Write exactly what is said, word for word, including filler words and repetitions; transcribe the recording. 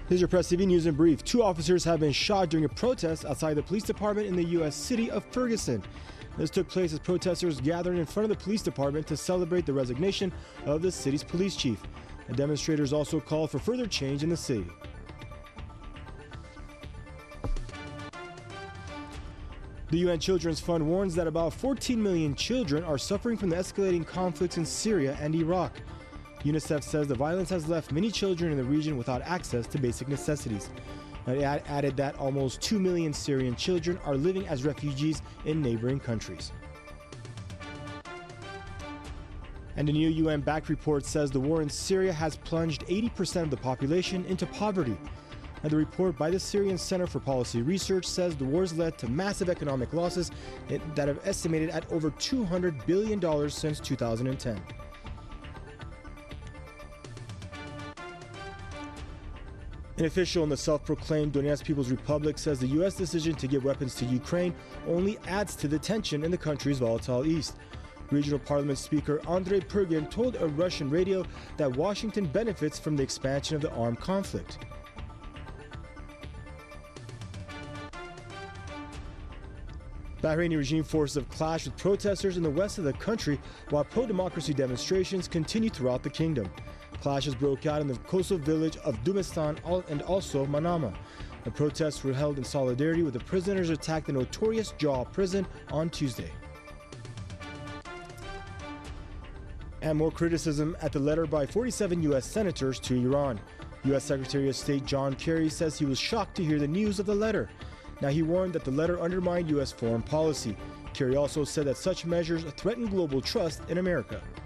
Here's your Press T V News in brief. Two officers have been shot during a protest outside the police department in the U S city of Ferguson. This took place as protesters gathered in front of the police department to celebrate the resignation of the city's police chief. The demonstrators also called for further change in the city. The U N Children's Fund warns that about fourteen million children are suffering from the escalating conflicts in Syria and Iraq. UNICEF says the violence has left many children in the region without access to basic necessities. It added that almost two million Syrian children are living as refugees in neighboring countries. And a new U N-backed report says the war in Syria has plunged eighty percent of the population into poverty. And the report by the Syrian Center for Policy Research says the war's led to massive economic losses that are estimated at over two hundred billion dollars since two thousand ten. An official in the self-proclaimed Donetsk People's Republic says the U S decision to give weapons to Ukraine only adds to the tension in the country's volatile east. Regional Parliament Speaker Andrei Purgin told a Russian radio that Washington benefits from the expansion of the armed conflict. Bahraini regime forces have clashed with protesters in the west of the country, while pro-democracy demonstrations continue throughout the kingdom. Clashes broke out in the coastal village of Dumistan and also Manama. The protests were held in solidarity with the prisoners who attacked the notorious Jaw prison on Tuesday. And more criticism at the letter by forty-seven U S senators to Iran. U S Secretary of State John Kerry says he was shocked to hear the news of the letter. Now, he warned that the letter undermined U S foreign policy. Kerry also said that such measures threaten global trust in America.